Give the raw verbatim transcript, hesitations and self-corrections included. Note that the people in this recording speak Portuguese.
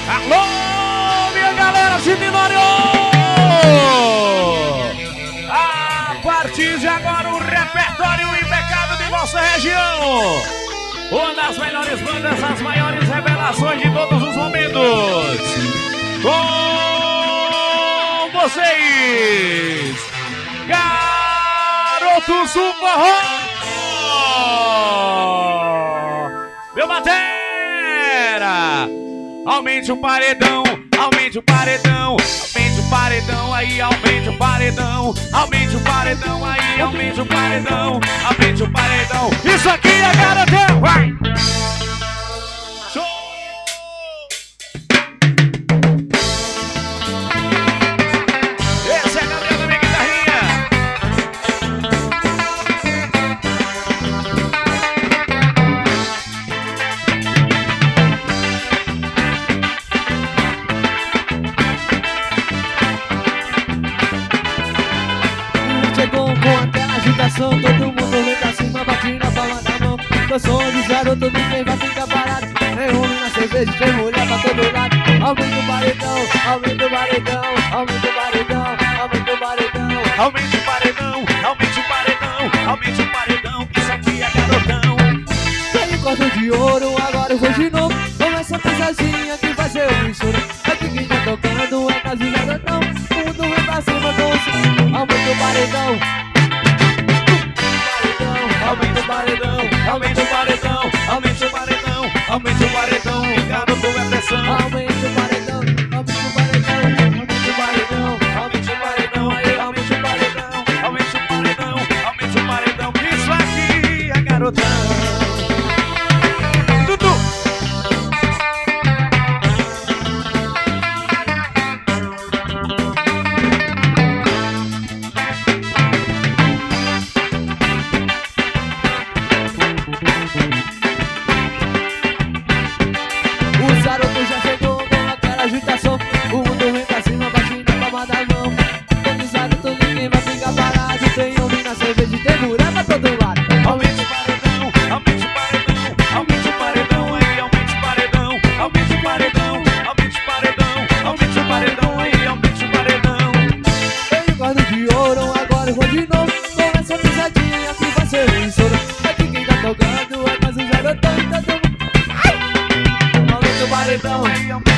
Alô, minha galera de Minório! A partir de agora, o repertório impecável de nossa região. Uma das melhores bandas, as maiores revelações de todos os momentos. Com vocês, Garotos do Forró! Meu batera! Aumente o paredão, aumente o paredão, aumente o paredão aí, aumente o paredão, aumente o paredão aí, aumente o paredão, aumente o paredão. Isso aqui é garotão, vai! Show! Esse é Gabriel da minha guitarrinha. Chegou com aquela agitação, todo mundo vem pra cima, bate na palma da mão. Eu sou um dos garotos, ninguém vai ficar parado. Tem homem na cerveja, tem mulher pra todo lado. Aumenta o paredão, aumenta o paredão, aumenta o paredão, aumenta o paredão. Aumente o paredão, aumente o paredão, aumente o paredão, que isso aqui é garotão. Tem corda de ouro, agora eu vou de novo. Começa a pesadinha que vai ser o mistura. Aqui quem tá tocando é casa do garotão. O mundo vem pra cima com o som. Aumenta o paredão. Aumente o paredão, aumente o paredão, aumente o paredão, aumente o paredão, que garoto é pressão. Aumente o paredão, aumente o paredão, aumente o paredão, Aumente o paredão, aí, aumente o paredão, aumente o paredão, aumente o paredão, que isso aqui é garotão. Dudu! Os garotos já chegou com aquela agitação. O mundo vem pra cima, bate na palma da mão. Todos os garotos, ninguém vai ficar parado. Tem homem na cerveja e tem mulher pra todo lado. Aumente o paredão, aumente o paredão, aumente o paredão, aí, aumente o paredão, aumente o paredão, aumente o paredão, aumente o paredão, aí, aumente o paredão. Tenho corda de ouro, agora eu vou de novo. Começa a pisadinha que vai ser um estouro. Aqui quem tá tocando é mais um garotão e todo mundo. Ai! Aumenta o paredão, Aí, aumente